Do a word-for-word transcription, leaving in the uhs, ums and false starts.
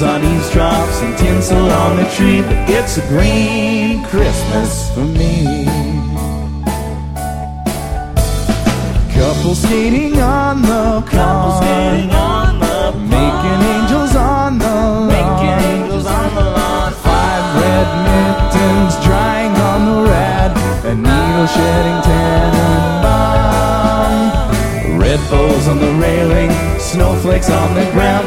bells on eavesdrops and tinsel on the tree, but it's a green Christmas for me. Couple skating on the pond, making angels on the lawn, making angels on the lawn. Five red mittens drying on the rad, a needle shedding tannenbaum. Red bows on the railing, snowflakes on the ground.